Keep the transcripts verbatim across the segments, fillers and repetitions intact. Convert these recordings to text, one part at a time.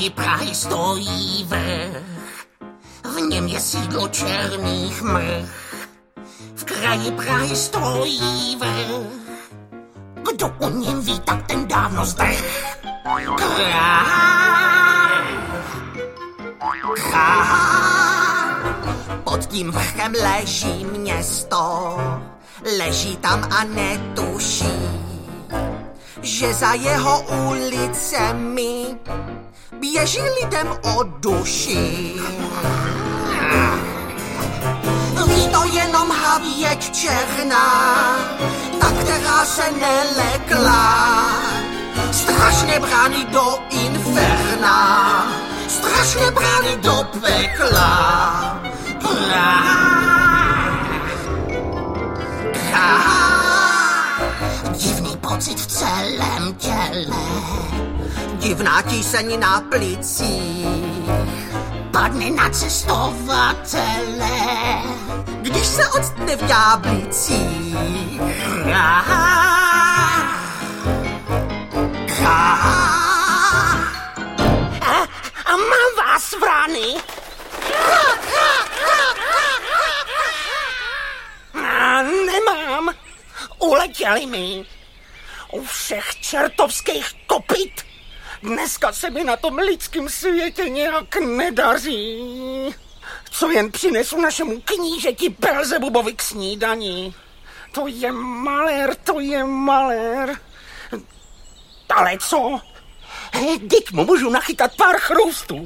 kraji Prahy stojí vrch, v něm je sídlo černých mrch. V kraji Prahy stojí vrch, kdo o něm ví, tak ten dávno zdrch. Král, král, pod tím vrchem leží město, leží tam a netuší, že za jeho ulicemi běží lidem o duši. Ví to jenom havěť černá, ta, která se nelekla, strašně brání do inferna, strašně brání do pekla. Divný pocit v celém těle, divná tíseň na plicích, padne na cestovatele, když se odstne v ďáblicích. A, a mám vás, vrany. A nemám. Uletěli mi. U všech čertovských kopyt. Dneska se mi na tom lidském světě nějak nedaří. Co jen přinesu našemu knížeti Belzebubovi k snídani. To je malér, to je malér. Ale co? Teď mu můžu nachytat pár chroustů.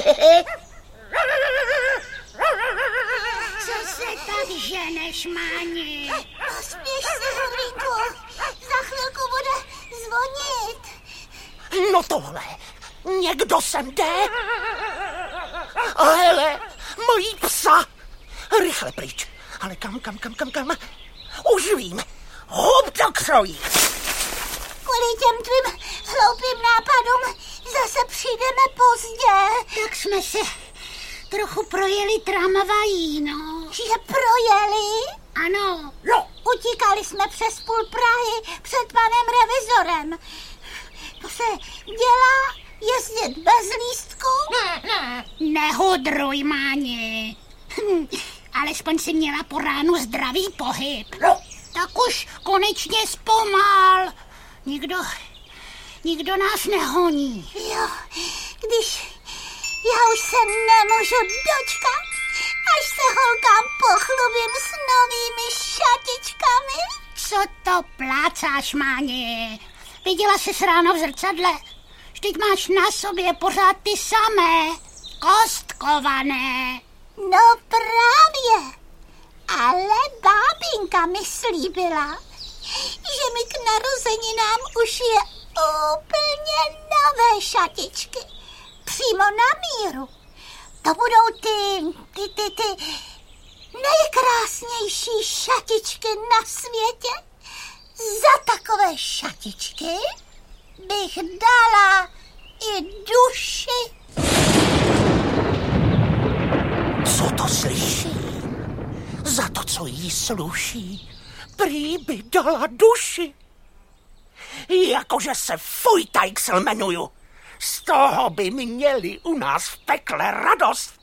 Co se tak ženeš, Máni? Pospěš se, Hurlíku, za chvilku bude zvonit. No tohle, někdo sem jde. A hele, mojí psa. Rychle pryč. Ale kam, kam, kam, kam, kam? Už vím. Hop do krojí. Kvůli těm tvým hloupým nápadům zase přijdeme pozdě. Tak jsme se trochu projeli tramvají, no. Že projeli? Ano. No. Utíkali jsme přes půl Prahy před panem revizorem. To se dělá jezdit bez lístku? Ne, ne. Nehudruj, Máni. Hm, alespoň si měla po ránu zdravý pohyb. No. Tak už konečně zpomal. Nikdo, nikdo nás nehoní. Jo, když já už se nemůžu dočkat, až se holkám pochlubím s novými šatičkami. Co to plácáš, Máni? Viděla jsi ráno v zrcadle? Vždyť máš na sobě pořád ty samé, kostkované. No právě, ale bábinka mi slíbila, že mi k narozeninám už je úplně nové šatičky. Přímo na míru. To budou ty, ty, ty, ty nejkrásnější šatičky na světě. Za takové šatičky bych dala i duši. Co to slyším? Za to, co jí sluší, prý by dala duši. Jakože se Fujtajksl jmenuju. Z toho by měli u nás v pekle radost.